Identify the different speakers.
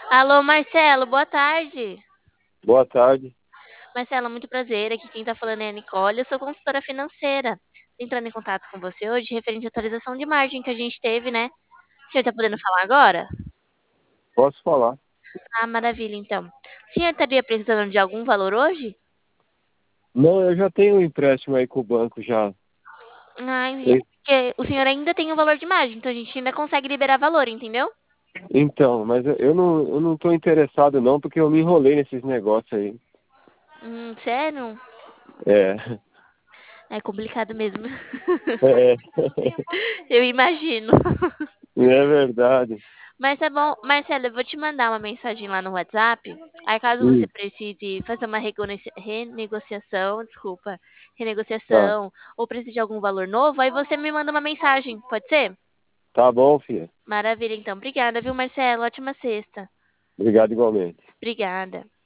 Speaker 1: Alô, Marcelo, boa tarde.
Speaker 2: Boa tarde.
Speaker 1: Marcelo, muito prazer. Aqui quem tá falando é a Nicole, eu sou consultora financeira. Tô entrando em contato com você hoje referente à atualização de margem que a gente teve, né? O senhor tá podendo falar agora?
Speaker 2: Posso falar?
Speaker 1: Ah, maravilha, então. O senhor estaria precisando de algum valor hoje?
Speaker 2: Não, eu já tenho um empréstimo aí com o banco já.
Speaker 1: Ah, é
Speaker 2: E-
Speaker 1: porque o senhor ainda tem o valor de margem, então a gente ainda consegue liberar valor, entendeu?
Speaker 2: Então, mas eu não estou interessado não, porque eu me enrolei nesses negócios aí.
Speaker 1: Sério?
Speaker 2: É,
Speaker 1: É complicado mesmo.
Speaker 2: é,
Speaker 1: Eu imagino.
Speaker 2: é verdade.
Speaker 1: Mas tá bom, Marcelo, eu vou te mandar uma mensagem lá no WhatsApp. Aí caso você
Speaker 2: Hum,
Speaker 1: precise fazer uma renegociação, desculpa,
Speaker 2: tá,
Speaker 1: renegociação, ou precise de algum valor novo, aí você me manda uma mensagem, pode ser?
Speaker 2: tá bom, filha.
Speaker 1: Maravilha, então. Obrigada, viu, Marcelo? Ótima sexta.
Speaker 2: Obrigado igualmente.
Speaker 1: Obrigada.